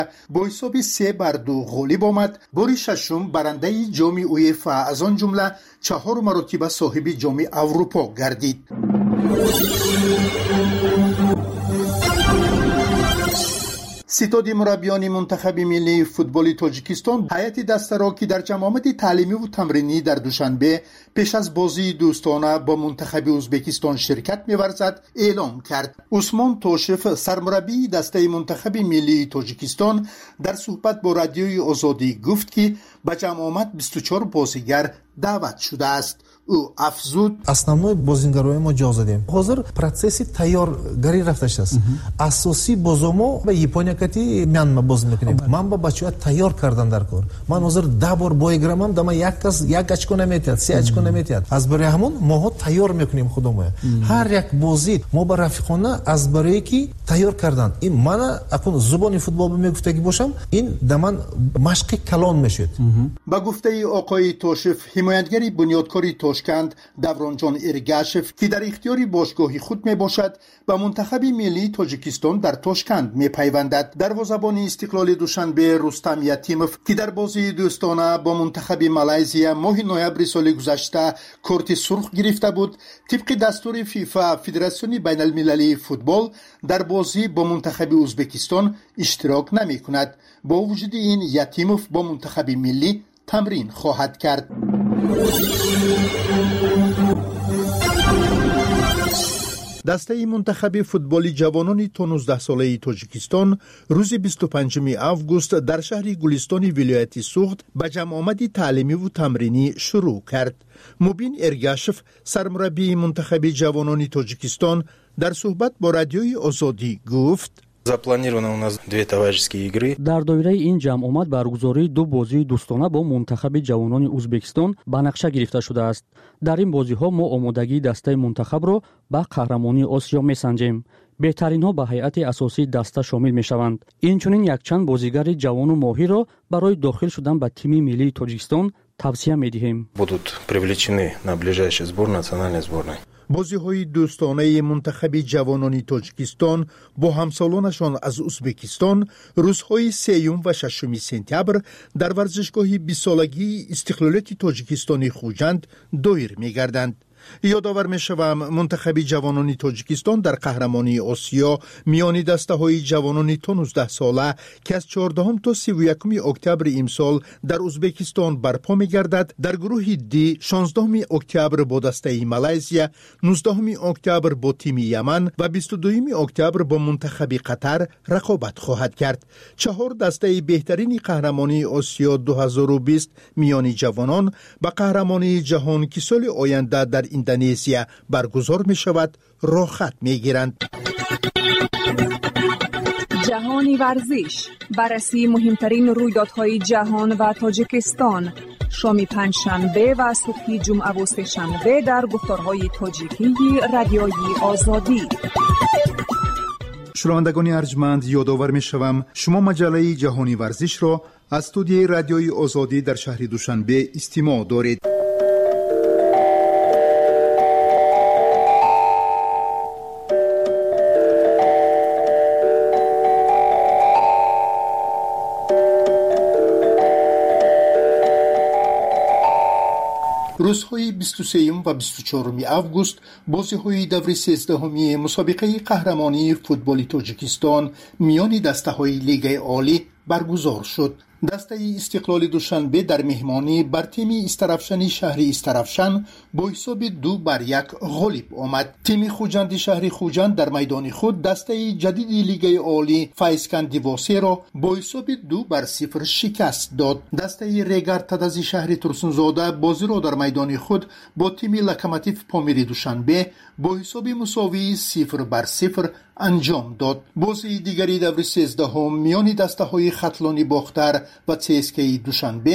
با حساب 3-2 غالب آمد. بار ششم برنده جام اویفا از آن جمله 4 مرتبه صاحب جام اروپا گردید. ستاد مربیان منتخب ملی فوتبال تاجیکستان هیئت دسته را که در جمع تعلیمی و تمرینی در دوشنبه پیش از بازی دوستانه با منتخب ازبکستان شرکت می‌ورزد اعلام کرد. عثمان توشف سرمربی دسته منتخب ملی تاجیکستان در صحبت با رادیوی آزادی گفت که به جمع 24 بازیگر دعوت شده است. او افزود основной бозингарои мо ҷо задем. ҳозир протсесси тайёргарӣ рафта шудааст. асосӣ бозомо ба Япония кати Мянма боз мекунем. ман ба бачаҳо тайёр кардан дар кор. ман ҳозир 10 бор бо играмам, дама як кас як очко наметиҳад, 3 очко наметиҳад. аз барои ҳамон моҳо тайёр мекунем худомоя. ҳар як бозӣ мо ба рафиқона аз барое ки тайёр кардан. ин мана акун зубони футбол мегуфтагӣ бошам, ин да ман машқи калон мешуд. ба гуфтаи оқои Тошев, ҳимоятгари бунёдкори Тошканд Давронҷон Эргашев که در اختیار باشگاه خود می باشد به منتخب ملی تاجیکستان در تاشکند می پیوندد. دروازه‌بان استقلال دوشنبه رستم یتیموف که در بازی دوستانه با منتخب مالزی ماه نوامبر سال گذشته کارت سرخ گرفته بود، طبق دستور فیفا فدراسیون بین المللی فوتبال در بازی با منتخب ازبکستان اشتراک نمی کند. با وجود این یتیموف با منتخب ملی تمرین خواهد کرد. دسته منتخب فوتبال جوانان تا 19 ساله تاجیکستان روز 25 آگوست در شهر گلستان ولایت سوخت به جمع آمد تعلیمی و تمرینی شروع کرد. مبین ارگاشف سرمربی منتخب جوانان تاجیکستان در صحبت با رادیوی آزادی گفت запланировано у нас 2 товарищеские игры. дар доираи ин ҷамъомад баргузории 2 бозии дӯстона бо мунтахаби ҷавонони Узбекистон ба нақша гирифта шудааст. дар ин бозиҳо мо омодагии дастаи мунтахабро ба қаҳрамонии Осиё месанҷем. беҳтаринҳо ба ҳайати асосии даста шомил мешаванд. инчунин якчанд бозигари ҷавону моҳиро барои дохил шудан ба тими миллии Тоҷикистон тавсия медиҳем. Будут привлечены на ближайший сбор национальной сборной. بازی‌های دوستانه منتخب جوانان تاجیکستان با همسالانشان از ازبکستان روزهای 3 و 6 سپتامبر در ورزشگاه 20 سالگی استقلالیت تاجیکستان خوجند دایر می‌گردند. یادآور می‌شوم منتخب جوانان تاجیکستان در قهرمانی آسیا میان دسته‌های جوانان تا 19 ساله که از 14 تا 31 اکتبر امسال در ازبکستان برپا می‌گردد در گروه دی 16 اکتبر با دسته مالزی، 19 اکتبر با تیم یمن و 22 اکتبر با منتخب قطر رقابت خواهد کرد. 4 دسته بهترین قهرمانی آسیا 2020 میان جوانان و قهرمانی جهان که سال آینده در اندونزیا برگزار می شود راه خط می گیرند. جهانی ورزش، بررسی مهمترین رویدادهای جهان و تاجیکستان، شام پنجشنبه و صبح جمعه و سه‌شنبه در گفتارهای تاجیکی رادیوی آزادی. شنوندگان ارجمند، یادآور می شوم شما مجله جهانی ورزش را از استودیوی رادیوی آزادی در شهر دوشنبه استماع دارید. روزهای 23 و 24 آگوست بازی‌های دور 13 مسابقه قهرمانی فوتبال تاجیکستان میان دسته‌های لیگ عالی برگزار شد. دسته استقلال دوشنبه در مهمانی بر تیم استرافشن شهر استرافشن با حساب 2-1 غالب آمد. تیم خوجند شهر خوجند در میدان خود دسته جدید لیگ عالی فایسکن دیواسه را با حساب 2-0 شکست داد. دسته ریگر تدز شهر ترسنزاده بازی را در میدان خود با تیم لوکوموتیو پامیری دوشنبه با حساب مساوی 0-0 انجام داد. بازی دیگری دور 13 میان دسته های خطلانی باختر و CSKA دوشنبه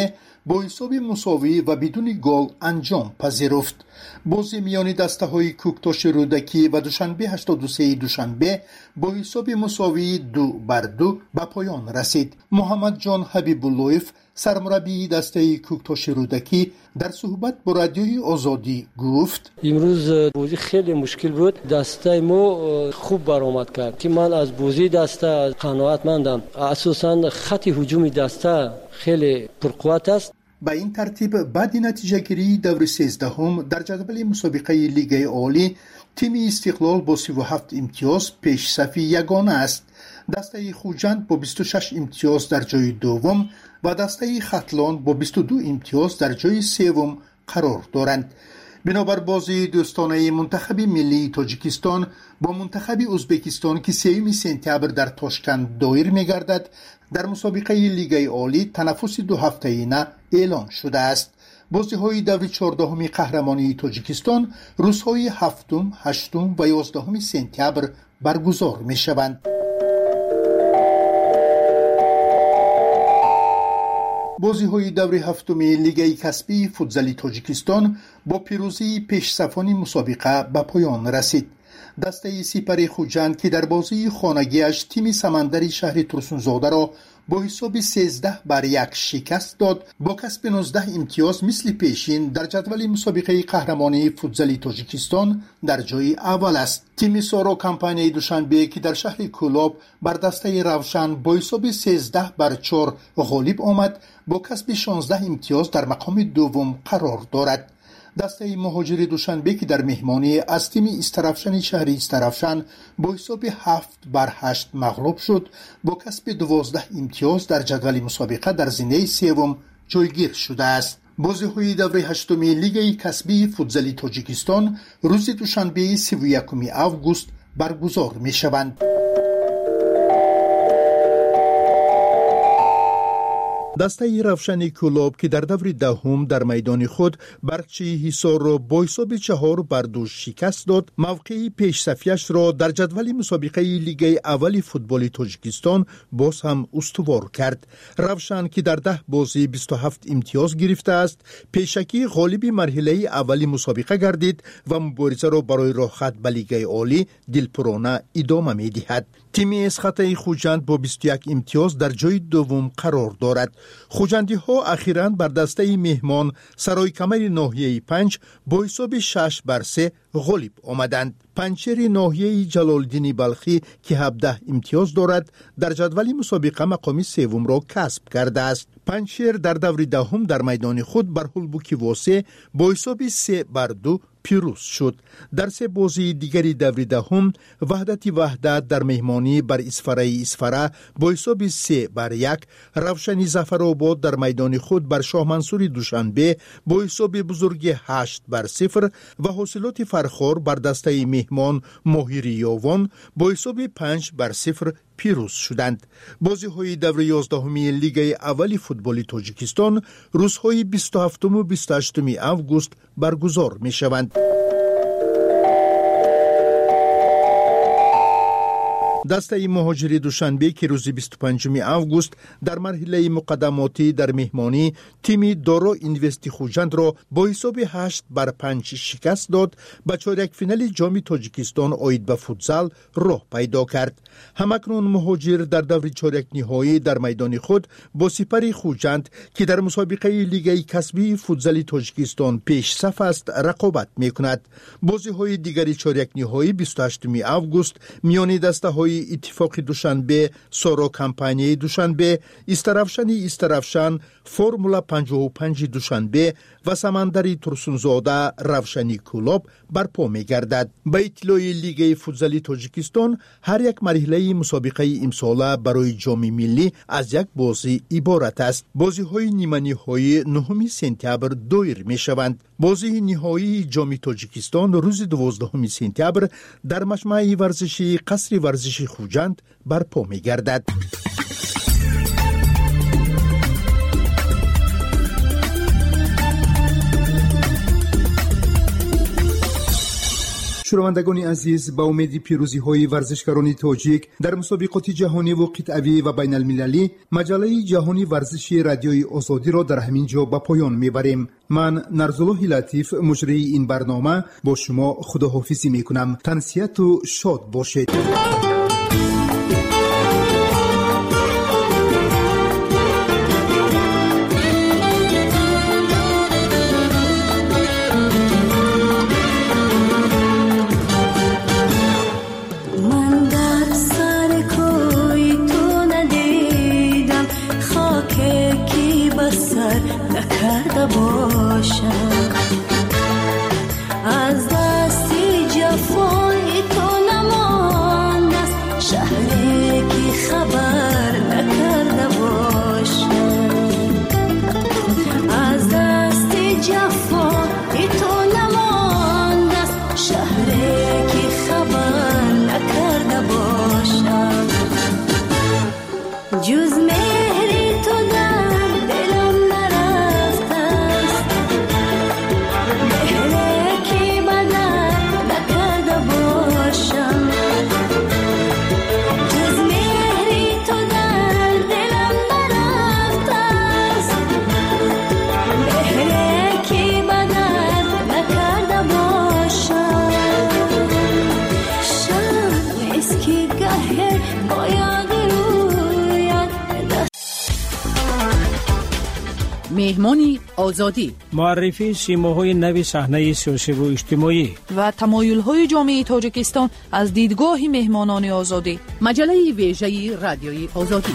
با حساب مساوی و بدون گل انجام پذیرفت. بازی میان دسته‌های کوکتاش رودکی و دوشنبه 83 دوشنبه با حساب مساوی 2-2 به پایان رسید. محمد جان حبیب‌اللهیف سرمربی دسته کوکتاش رودکی در صحبت با رادیوی آزادی گفت: امروز بازی خیلی مشکل بود. دسته ما خوب برآمد کرد که من از بازی دسته قناعتمندم. اساساً خط هجومی دسته خیلی پرقوت است. به این ترتیب بعد نتیجه گیری دور 13 در جدول مسابقه لیگ عالی تیم استقلال با 37 امتیاز پیش صف یگانه است. دسته خوجند با 26 امتیاز در جای دوم و دسته ختلان با 22 امتیاز در جای سوم قرار دارند. بنابر بازی دوستانه منتخب ملی تاجیکستان با منتخب ازبکستان که 3 سپتامبر در تاشکند دایر می‌گردد، در مسابقه لیگ عالی تنفس 2 هفته‌ای اعلان شده است. بازی‌های دور 14 قهرمانی تاجیکستان روزهای 7، 8 و 11 سپتامبر برگزار می‌شوند. بازی‌های دور 7 لیگ کسبی فوتزال تاجیکستان با پیروزی پیش‌صفان مسابقه به پایان رسید. دسته سپر خوجند که در بازی خانگیش تیم سمندری شهر ترسونزاده را با حساب 13-1 شکست داد، با کسب 19 امتیاز مثل پیشین در جدول مسابقه قهرمانی فوتزال تاجیکستان در جای اول است. تیم سارا کمپانی دوشنبه که در شهر کولاب بر دسته روشن با حساب 13-4 غالب آمد، با کسب 16 امتیاز در مقام دوم قرار دارد. دسته مهاجر دوشنبه که در مهمانی از تیم استرافشن شهری استرافشن با حساب 7-8 مغلوب شد، با کسب 12 امتیاز در جدول مسابقه در زینه سوم جایگیر شده است. بازی‌های دور 8 لیگ کسبی فوتزال تاجیکستان روز دوشنبه 31 آگوست برگزار می‌شوند. دسته روشن کولاب که در دور 10 در میدان خود برقچی حصار را با حساب 4-2 شکست داد، موقع پیش صفیش را در جدول مسابقه لیگ اول فوتبال تاجیکستان باز هم استوار کرد. روشن که در 10 بازی 27 امتیاز گرفته است، پیشکی غالب مرحله اول مسابقه گردید و مبارزه را برای راه خط به لیگ عالی دلپرانه ادامه می‌دهد. تیم اسخط خوجند با 21 امتیاز در جای دوم قرار دارد. خوجندی ها اخیراً بر دسته مهمان سرای کمر ناحیه 5 با حساب 6-3 غالب آمدند. پنچر ناحیه جلال‌الدین بلخی که 17 امتیاز دارد در جدول مسابقه مقام سوم را کسب کرده است. پنچر در دور 10 در میدان خود بر هلبوکی واسه با حساب 3-2 پیروز شد. در 3 بازی دیگری دور 10 وحدت در مهمانی بر اسفره با حساب 3-1، روشنی ظفرآباد در میدان خود بر شاه منصور دوشنبه با حساب بزرگ 8-0 و حاصلات فرخار بر دسته مهمان ماهیری یاوان با حساب 5-0 پیروز شدند. بازی‌های دور 11 لیگ اول فوتبال تاجیکستان روزهای 27 و 28 آگوست برگزار می‌شوند. دسته مهاجری دوشنبه که روز 25 آگوست در مرحله مقدماتی در مهمانی تیم دارا اینوستی خوجند را با حساب 8-5 شکست داد، به چهارک فینال جام تاجیکستان آید به فوتزال راه پیدا کرد. همکنون مهاجر در دور چهارک نهایی در میدان خود با سپر خوجند که در مسابقه لیگ کسبی فوتزال تاجیکستان پیش صف است رقابت می‌کند. بازی‌های دیگری چهارک نهایی 28 آگوست میان دسته‌های اتفاق دوشنبه، سارا کمپانی دوشنبه، استرافشن، فرمولا 55 دوشنبه و سمندری ترسونزاده روشنی کولاب برپا می‌گردد. به اطلاع لیگ فوتزال تاجیکستان هر یک مرحله مسابقه امساله برای جام ملی از یک بازی عبارت است. بازی‌های نیمه نهایی 9 سپتامبر دایر می‌شوند. بازی نهایی جام تاجیکستان روز 12 سپتامبر در مجمع ورزشی قصر ورزشی خوجند برپا می‌گردد. شنوندگان عزیز، با امید پیروزی‌های ورزشکاران تاجیک در مسابقات جهانی و قطعی و بین المللی، مجله جهانی ورزشی رادیوی آزادی را در همین جا به پایان میبریم. من نرزالله لطیف مجری این برنامه با شما خداحافظی میکنم. تنسیت و شاد باشید. از دستی جفای تو نماند است شهری که خبر نکرده باشم. از دستی جفای تو نماند است شهری که خبر نکرده باشم. جز مهری تو در دلم نرفته است، مهری که بدل نکرده باشم. جز مهری تو در دلم نرفته است، مهری که بدل نکرده باشم. شب است که گه باید مهمانی آزادی، معرفی سیماهای نوی صحنه سیاسی و اجتماعی و تمایل‌های جامعه تاجیکستان از دیدگاه مهمانان آزادی. مجله ویژه رادیوی آزادی.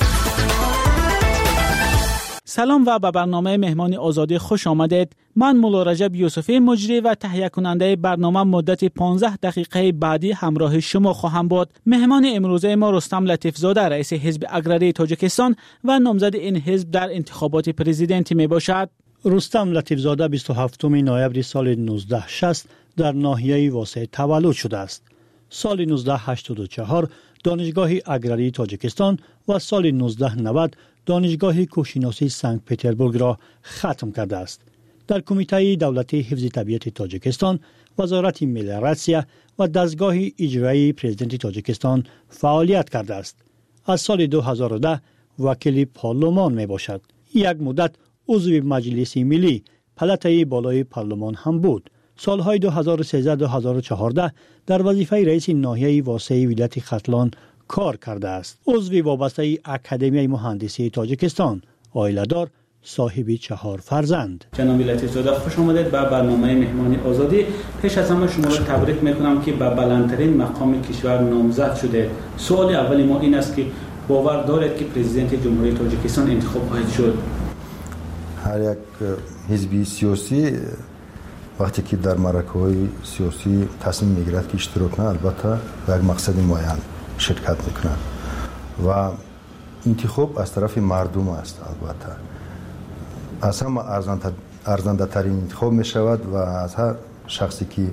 سلام و به برنامه مهمان آزادی خوش آمدید. من مولا رجب یوسفی مجری و تهیه کننده برنامه مدت 15 دقیقه بعدی همراه شما خواهم بود. مهمان امروزه ما رستم لطیف زاده، رئیس حزب اگراری تاجیکستان و نامزد این حزب در انتخابات پرزیدنتی می باشد. رستم لطیف زاده 27 نوامبر سال 1960 در ناحیه واسه تولد شده است. سال 1984 دانشگاه اگراری تاجیکستان و سال 1990 دانشگاه کوهشناسی سنت پترزبورگ را ختم کرده است. در کمیته دولتی حفظ طبیعت تاجیکستان، وزارت ملیراسیا و دستگاه اجرایی پرزیدنت تاجیکستان فعالیت کرده است. از سال 2010 وکیل پارلمان می باشد. یک مدت عضو مجلس ملی پلاتای بالای پارلمان هم بود. سالهای 2013-2014 در وظیفه رئیس ناحیه واسع ولایت ختلان کار کرده است. عضو وابسته اکادمی مهندسی تاجیکستان، عائله‌دار، صاحب 4 فرزند. جناب لطیف زاده خوش آمدید به برنامه مهمانی آزادی. پیش از همه شما را تبریک میکنم که به بلندترین مقام کشور نامزد شده. سوال اولی ما این است که باور دارید که پرزیدنت جمهوری تاجیکستان انتخاب خواهد شد؟ هر یک حزبی سیاسی وقتی که در معرکه‌های سیاسی تصمیم میگیرد که اشتراک کنه، البته به یک مقصد معین شرکت میکنند و انتخاب از طرف مردم است. البته از همه ارزنده ترین انتخاب می شود و از هر شخصی که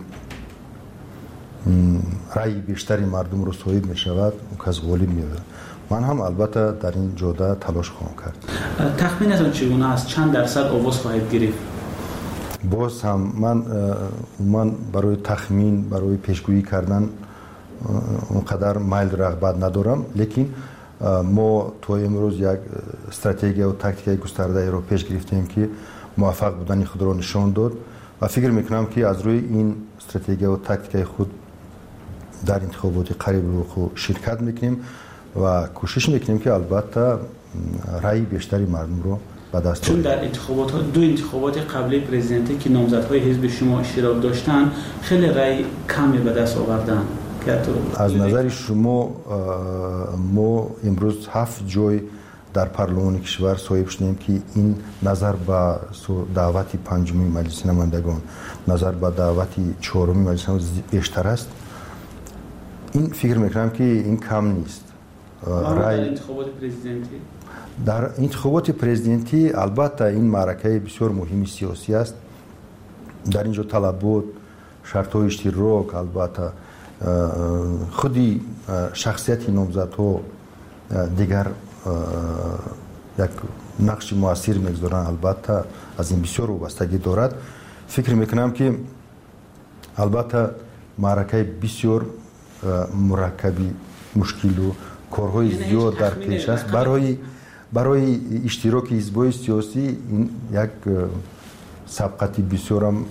رأی بیشتری مردم رو صاحب می شود اون کس غالب می شود. من هم البته در این جوده تلاش خواهم کرد. تخمینتون چگونه است؟ چند درصد آواز خواهید گرفت؟ باز هم من برای تخمین، برای پیشگویی کردن اونقدر میل رغبت ندارم، لیکن ما تو امروز یک استراتژی و تاکتیک گسترده رو پیش گرفتیم که موفق بودن خود را نشان داد و فکر میکنم که از روی این استراتژی و تاکتیک خود در انتخابات قریب رو شرکت میکنیم و کوشش میکنیم که البته رأی بیشتری مردم رو به دست چون در دو انتخابات قبلی پرزیدنتی که نامزدهای حزب شما اشتراک داشتن خیلی رأی کمی به دست آوردن. از نظر شما ما امروز 7 جای در پارلمان کشور صاحب شدیم که این نظر به دعوت 5 مجلس نمایندگان، نظر به دعوت 4 مجلس بیشتر است. این فکر میکنم که این کم نیست. در انتخابات پرزیدنتی در انتخابات پرزیدنتی البته این معرکه بسیار مهمی سیاسی است. در اینجا طلبات، شرط‌های اشتراک، البته خودی شخصیت نامزدها دیگر یک نقش مؤثر میگذارند. البته از این بسیار وابستگی دارد. فکر میکنم که البته معرکه بسیار مرکبی مشکل و کارهای زیاد در پیش است. برای اشتراک حزب‌های سیاسی این یک سبقت بسیار هم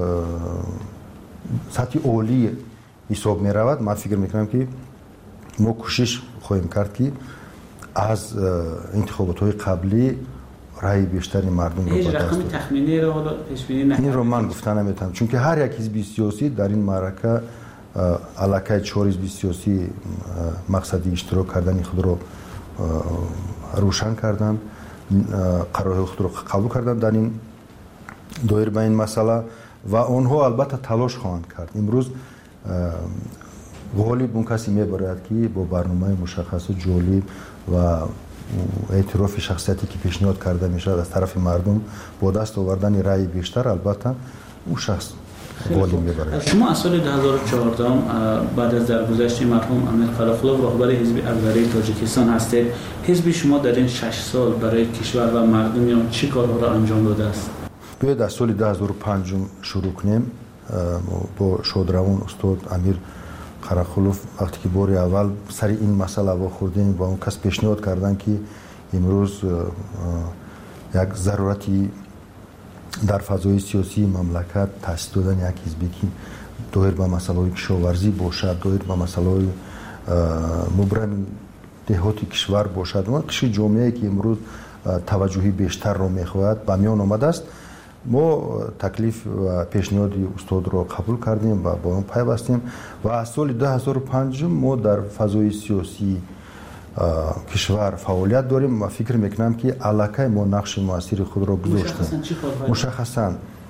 سطح عالی حساب می رود. من فکر میکنم که ما کوشش خواهیم کرد که از انتخابات های قبلی رای بیشتری مردم رو به دست رقم تخمینی رو پیش بینی این رو من گفتن نمیتونم، چون که هر یک حزب سیاسی در این معرکه علاقه 4 حزب سیاسی مقصد اشتراک کردن خود رو روشن کردن، قرارهای خود رو قبول کردن در این دایر به این مسئله و آنها البته تلاش خواهند کرد. امروز غالب اون کسی میبرد که با برنامه مشخص و جالب و اعتراف شخصیتی که پیشنهاد کرده میشه از طرف مردم با دست آوردن رأی بیشتر، البته اون شخص غالب میبرد. شما از سال 2014 بعد از درگذشت مرحوم امیر قلافلو رهبر حزب اکبری تاجیکستان هستید. حزب شما در این 6 سال برای کشور و مردم چه کارها را انجام داده است؟ باید از سال 2005 شروع کنیم. با شادروان استاد امیر قراخلوف وقتی که بار اول سر این مسئله وا خوردیم و اون کس پیشنهاد کردن که امروز یک ضرورتی در فضای سیاسی مملکت تأسیس دادن یک حزبی که دایر به مسئله کشاورزی باشد، دایر به مسئله مبرم دهات کشور باشد، اون قشر جامعه که امروز توجهی بیشتر را میخواهد به میان آمده است. ما تکلیف و پیشنهاد استاد را قبول کردیم و با اون پیوستیم و از سال 2005 ما در فضای سیاسی کشور فعالیت داریم و فکر میکنم که علاقه ما نقش موثر خود را گذاشتیم. مشخصاً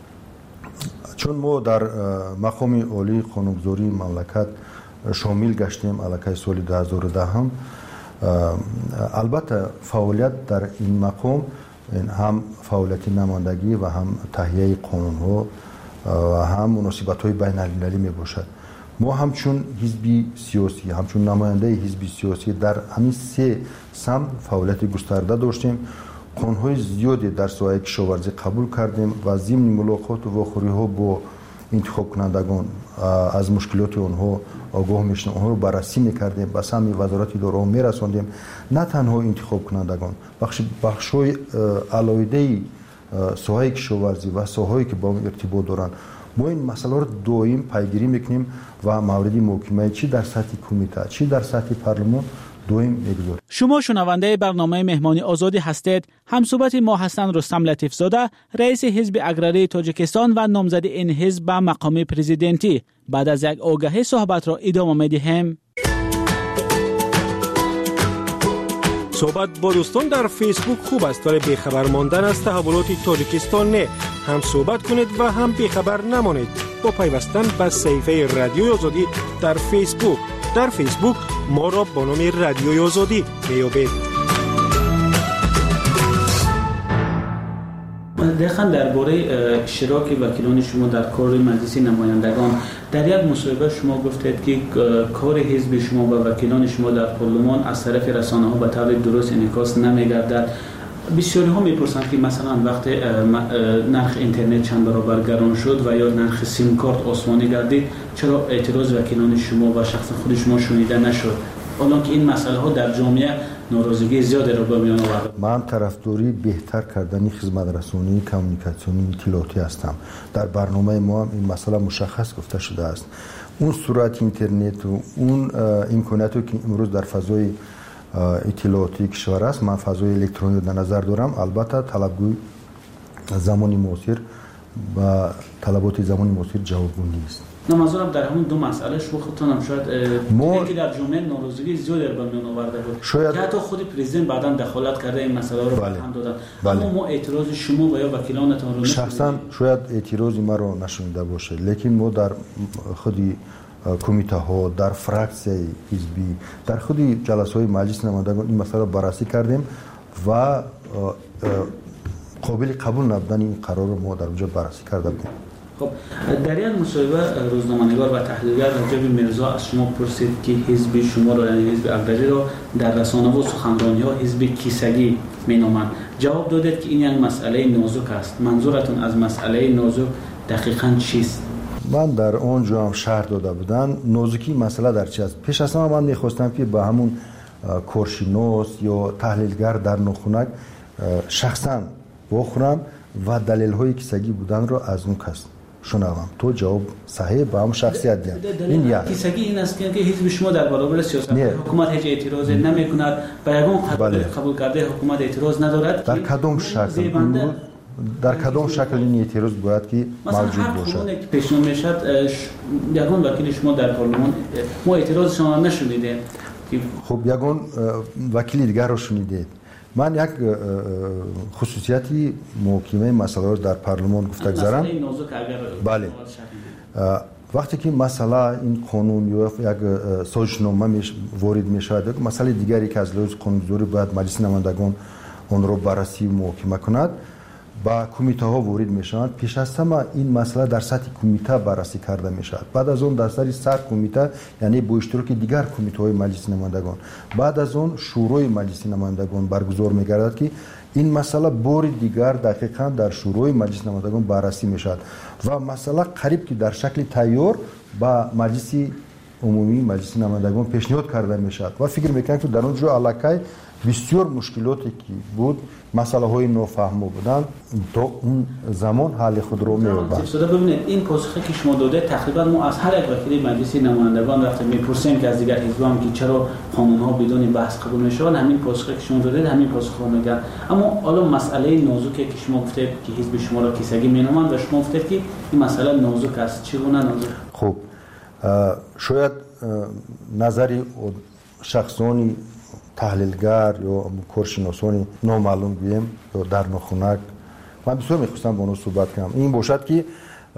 چون ما در مقام عالی قانونگذاری مملکت شامل گشتیم علاقه سال 2010 هم، البته فعالیت در این مقام هم فعالیت نمایندگی و هم تهیه قانون ها و هم مناسبت های بین المللی می باشد. ما همچون حزبی سیاسی، همچون نماینده حزبی سیاسی در همین 3 سمت فعالیت گسترده داشتیم. قانون های زیادی در ساحه کشاورزی قبول کردیم و ضمن ملاقات و واخوری ها با انتخاب کنندگان از مشکلات آنها آگاه میشدیم، آنها رو بررسی میکردیم، به سمت وزارت دارایی میرساندیم. نه تنها انتخاب کنندگان، بخش‌های علاوه ساحه کشاورزی و ساحه‌ای که با اون ارتباط دارن، ما این مسئله رو دائم پیگیری میکنیم و مورد محاکمه چی در سطح کمیته چی در سطح پارلمان دائم میگذاریم. شما شنونده برنامه مهمانی آزادی هستید. همصحبت ما هستند رستم لطیفزاده، رئیس حزب اکبری تاجیکستان و نامزد این حزب به مقام پرزیدنتی. بعد از یک آگهی صحبت را ادامه میدهیم. صحبت با دوستان در فیسبوک خوب است، ولی بیخبر ماندن از تحولات تاجیکستان نه. هم صحبت کنید و هم بیخبر نمانید با پیوستن به صفحه رادیوی آزادی در فیسبوک. در فیسبوک ما را با نام رادیوی آزادی میابید. دقیقاً درباره اشتراک وکیلان شما در کار مجلس نمایندگان در یک مصاحبه شما گفتید که کار حزب شما و وکیلان شما در پارلمان از طرف رسانه ها به طور درست انعکاس نمیگردد. بسیاری ها میپرسند که مثلا وقت نرخ اینترنت چند برابر گران شد و یا نرخ سیم کارت آسمانی گردید، چرا اعتراض وکیلان شما و شخص خود شما شنیده نشد؟ حالا که این مسئله ها در جامعه ناراضگی زیادی را به میان آورد. من طرفداری بهتر کردن خدمت رسانی، کمیونیکاسیونی، اطلاعاتی هستم. در برنامه ما هم این مسئله مشخص گفته شده است. اون سرعت اینترنت و اون امکاناتی که امروز در فضای اطلاعاتی کشور است، من فضای الکترونیک در نظر دارم. البته طلبگوی زمانی معاصر و طلبات زمانی معاصر جوابگو نیست. نه، منظورم در همون دو مسئله شما خودتان هم شاید که در جامعه ناراضگی زیادی به میان آورده بود که حتی خود پرزیدنت بعداً دخالت کرده این مسئله رو هم دادن. اما ما اعتراض شما و یا وکیلانتان رو شخصا شاید اعتراضی ما رو نشنیده باشه، لیکن ما در خودی کمیته ها، در فرکسیه حزبی، در خودی جلسه های مجلس نمایندگان این مسئله رو بررسی کردیم و قابل قبول نبودن این قرار رو ما در اونجا بررسی کرده بودیم. خب در یک مصاحبه روزنامه‌نگار و تحلیلگر رجب میرزا از شما پرسید که حزب شما را، یعنی حزب اکبری را، در رسانه و سخنرانی‌ها حزب کیسگی می‌نامند. جواب دادید که این یک مسئله نازک است. منظورتون از مسئله نازک دقیقاً چیست؟ من در اونجا هم شهر داده بودن نوزکی مسئله در چی است. پیش از همه من میخواستم که به همون کورشینوس یا تحلیلگر در نخونک شخصا بخورم و دلیل های کیسگی بودن رو از اون کس شنوم. تو جواب صحیح به هم شخصیت دیم. این یعنی کیسگی این است که حزب شما در برابر سیاست حکومت هیچ اعتراض نمیکند، به یگان قبول کرده حکومت اعتراض ندارد. در کدام شکل در کدام شکل این اعتراض باید که موجود باشد؟ مثلا که پیشنهاد میشد یگان وکیل شما در پارلمان ما اعتراض شما نشنیدیم. خب یگان وکیل دیگر رو شنیدید. من یک خصوصیتی محکمه مسئله رو در پارلمان گفته گذارم. بله. وقتی که مسئله این قانون یا یک سازشنامه وارد میشود، یک مسئله دیگری که از لحاظ قانونگذاری باید مجلس نمایندگان اون رو بررسی محکمه کند، با کمیته ها وارد میشوند. پیش از همه این مسئله در سطح کمیته بررسی کرده میشود. بعد از اون در سطح سر کمیته، یعنی با اشتراک دیگر کمیته های مجلس نمایندگان، بعد از اون شورای مجلس نمایندگان برگزار میگردد که این مسئله بار دیگر دقیقاً در شورای مجلس نمایندگان بررسی میشود و مسئله قریب که در شکل تیار با مجلس عمومی مجلس نمایندگان پیشنهاد کرده میشود و فکر میکنم که در اونجا علاقه بسیار مشکلاتی که بود، مسئله های نافهمو بودن، تا اون زمان حل خود رو می‌یابد. ببینید این پاسخی که شما داده تقریبا ما از هر یک وکیل مجلس نمایندگان وقتی میپرسیم که از دیگر حزب‌ها هم که چرا قانون‌ها بدون بحث قبول میشوند، همین پاسخی که شما دادید همین پاسخ رو میگن. اما حالا مسئله نازکی که شما گفتید که حزب شما را کیسگی مینامند و شما گفتید که این مسئله نازک است، چگونه نازک؟ خب شاید نظری شخصانی تحلیلگر یا کورشناسانی نامعلوم بیم یا در نخونک، من بسیار میخواستم با اونو صحبت کنم. این باشد که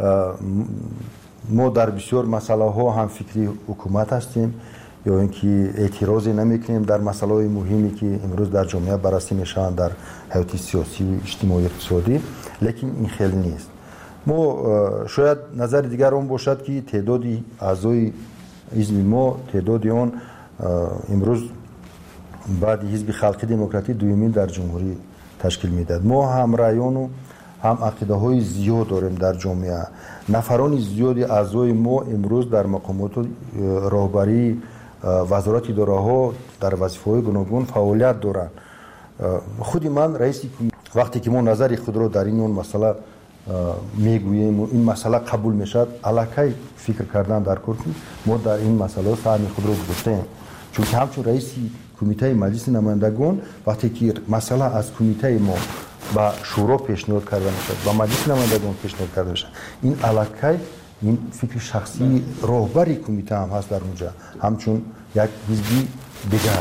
ما در بسیار مسئله ها هم فکری حکومت هستیم یا اینکه اعتراضی نمیکنیم در مسئله های مهمی که امروز در جامعه بررسی میشن در حیات سیاسی و اجتماعی اقتصادی، لیکن این خیلی نیست. ما شاید نظر دیگر اون باشد که تعدادی اعضای حزب ما تعدادی اون امروز بعد حزب خلقی دموکراتی دومین در جمهوری تشکیل میداد. ما هم رایان و هم عقیده های زیاد داریم در جامعه. نفران زیادی اعضای ما امروز در مقامات راهبری وزارت اداره ها در وظیفه های گوناگون فعالیت دارند. خودی من رئیسی وقتی که ما نظر خود رو در این مسئله میگوییم و این مسئله قبول میشد، علاقه فکر کردن در کار که ما در این مسئله سهم خود رو گذاشتیم. چون که همچون رئیسی کمیته مجلس نمایندگان وقتی که مسئله از کمیته ما با شورا پیشنهاد کرده میشد و مجلس نمایندگان پیشنهاد کرده میشد، این علاقه این فکر شخصی راهبری کمیته هم هست در اونجا، همچون یک حزبی دیگر.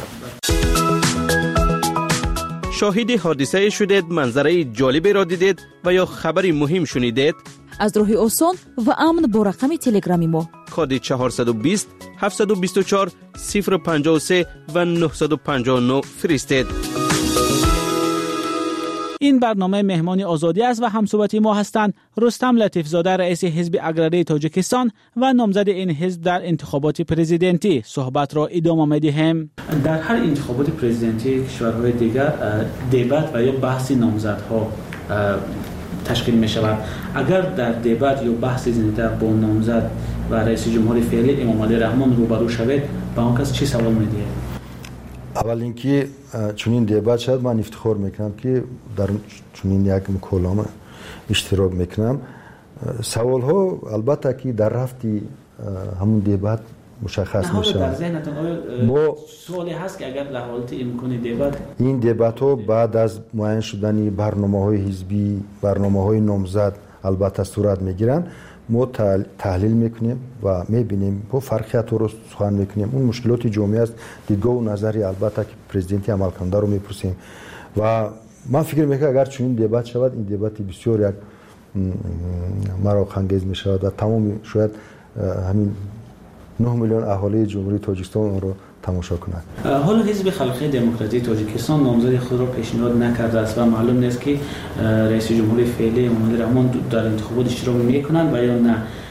شاهد حادثه شدید، منظره جالبی را دیدید و یا خبری مهم شنیدید؟ از راه آسان و امن با رقم تلگرامی ما کد 420 724 053 و 959 فرستید. این برنامه مهمان آزادی است و همصحبتی ما هستند رستم لطیف زاده رئیس حزب اگراری تاجیکستان و نامزد این حزب در انتخابات پرزیدنتی. صحبت را ادامه می‌دهیم. در هر انتخابات پرزیدنتی کشورهای دیگر دیبات و یا بحث نامزدها تشکیل می شود. اگر در دیبات یا بحث زنده با نامزد و رئیس جمهور فعلی امام علی رحمان روبرو شوید، با اون کس چی سوال می‌دهید؟ اول اینکه چنین دیبات شد، من افتخار میکنم که در چنین یک مکالمه اشتراک میکنم. سوال ها البته که در رفتی همون دیبات مشخص میشه. در ذهنتون آیا سوالی هست که اگر در حالت امکان دیبات این دیبات ها بعد از معین شدن برنامه‌های حزبی، برنامه‌های نامزد البته صورت میگیرن، ما تحلیل میکنیم و میبینیم با فرقیت رو سخن میکنیم. اون مشکلات جامعه است، دیدگاه و نظری البته که پرزیدنتی عمل کننده رو میپرسیم و من فکر میکنم اگر چنین دیبات شود، این دیبات بسیار یک مراق انگیز میشود و تمام شاید همین 9 میلیون اهالی جمهوری تاجیکستان اون رو تماشا کنند. حالا حزب خلقی دموکراتی تاجیکستان نامزد خود را پیشنهاد نکرده است و معلوم نیست که رئیس جمهور فعلی امام علی رحمان در انتخابات اشتراک میکنند و یا نه.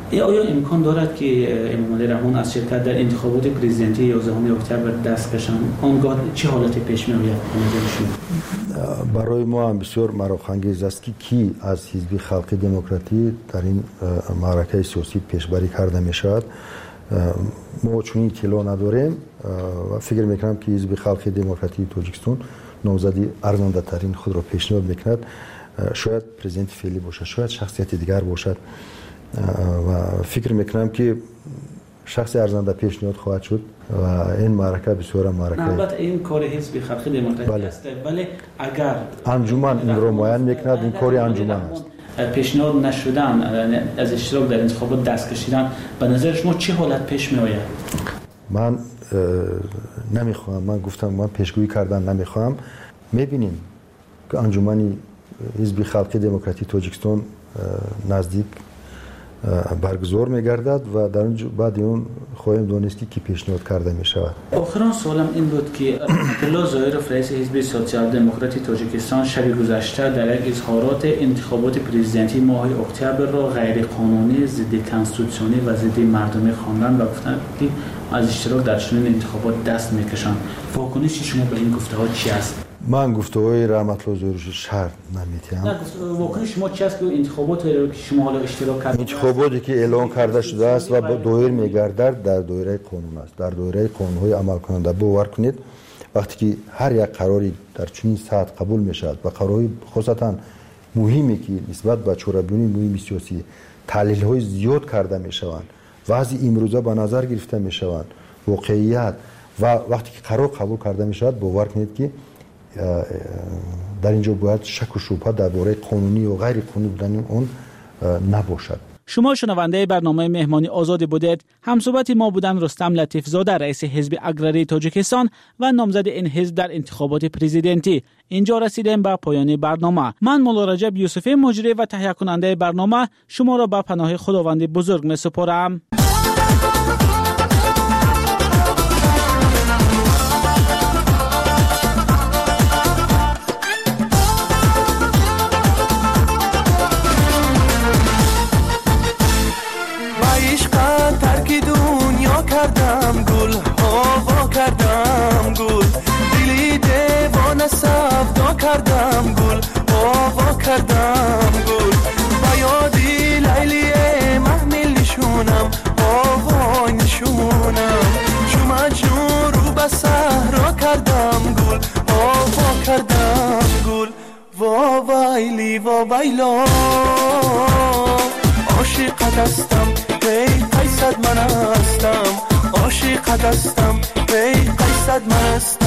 آیا امکان دارد که امام علی رحمان از شرکت در انتخابات پرزیدنتی 11 اکتبر دست کشند؟ آنگاه چه حالتی پیش می آید؟ برای ما هم بسیار مراق‌انگیز است که کی از حزب خلق دموکراتی در این معرکه سیاسی پیشبری کرده می شود. ما چون این اطلاع نداریم و فکر میکنم که حزب خلق دموکراتی تاجیکستان نامزدی ارزنده ترین خود را پیشنهاد میکند. شاید پرزیدنت فعلی باشد، شاید شخصیت دیگر باشد و فکر میکنم که شخص ارزنده پیشنهاد خواهد شد و این معرکه بسیار معرکه. البته این کار حزب خلق دموکراتی است، ولی اگر انجمن این رو معین میکند، این کاری انجمن است. پیشنهاد نشدن از اشتراک در انتخابات دست کشیدن، به نظر شما چه حالت پیش می آید؟ من نمیخوام، من گفتم من پیشگویی کردن نمیخوام. میبینیم که انجمن حزب خلق دموکراتی تاجیکستان نزدیک برگزار میگردد و در بعد اون خواهیم دانست که پیشنهاد کرده می شود. آخرین سوالم این بود که عبدالله ظاهرов رئیس حزب سوسیال دموکراتی تاجیکستان شب گذشته در یک اظهارات انتخابات پرزیدنتی ماه اکتبر را غیر قانونی، ضد کنستیتوسیونی و ضد مردمی خواندند و گفتند که از اشتراک در چنین انتخابات دست میکشند. واکنش شما به این گفته‌ها چی است؟ من گفته‌های رحمت الله ظاهری شرط نمی‌تونم. نه، واکنش شما چی است که انتخابات که شما حالا اشتراک کردید؟ انتخاباتی که اعلان کرده شده است و دایر می‌گردد در دایره قانون است، در دایره قانون‌های عمل کننده. باور کنید وقتی که هر یک قراری در چنین سطح قبول می‌شود و قرارهای خاصتاً مهمی که نسبت به چهره‌بینی مهم سیاسی تحلیل‌های زیاد کرده می‌شوند، وضع امروزه به نظر گرفته می‌شوند، واقعیت و وقتی که قرار قبول کرده می‌شود، باور کنید که در اینجا باید شک و شبهه درباره قانونی و غیر قانونی بودن اون نباشد. شما شنونده برنامه مهمانی آزادی بودید. همصحبت ما بودن رستم لطیف زاده، رئیس حزب اگراری تاجیکستان و نامزد این حزب در انتخابات پرزیدنتی. اینجا رسیدیم به پایان برنامه. من مولا رجب یوسفی، مجری و تهیه کننده برنامه، شما را به پناه خداوند بزرگ می‌سپارم. کردم گل هوا کردم گل دلی دیوانه سفدا کردم گل هوا کردم گل با یادی لیلی محمل نشونم هوا نشونم چو مجنون رو به صحرا کردم گل هوا کردم گل وا ویلی وا ویلا عاشقت هستم ای قیصد من هستم عاشقت هستم ای قیصد من هستم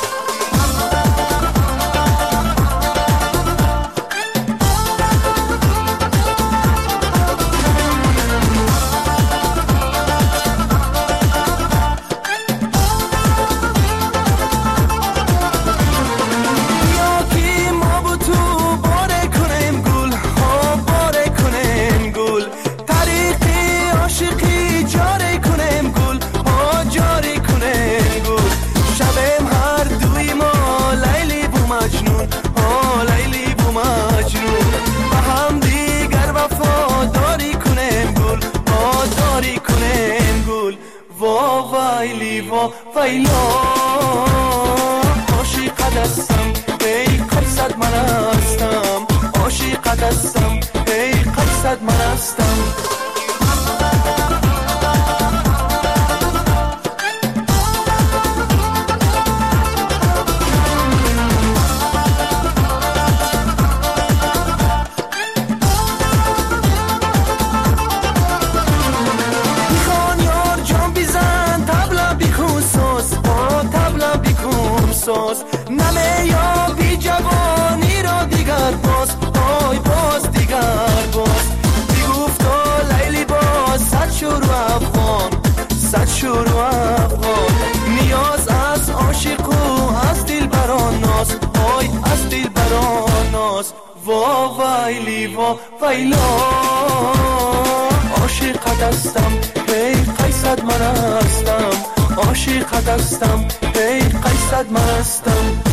ویلا عاشقت هستم ای قیصد من هستم عاشقت هستم ای قیصد من هستم نمی یا بی جوانی را دیگر باز آی باز دیگر باز بی گفتا لیلی باز صد شروع افغان صد شروع افغان نیاز از عاشق و از دل بران ناز آی از دل بران ناز وا ویلی وا ویلا عاشقت هستم ای قیصد من هستم عاشقت هستم ای قیصد من هستم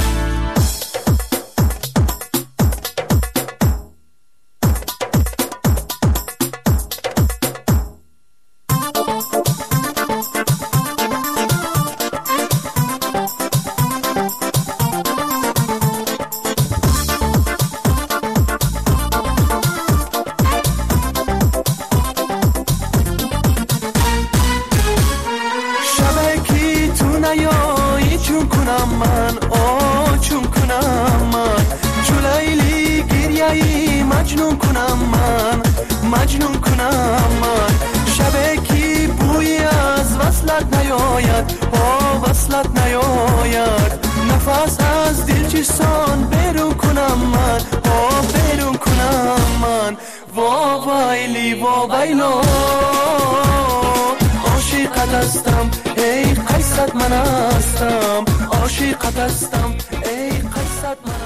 مجنون کنم من شبه کی بوی از وصلت نیاید وصلت نیاید نفس از دل چشان بیرون کنم من وا ویلا عاشقت هستم ای قیصت من هستم عاشقت هستم ای قیصت من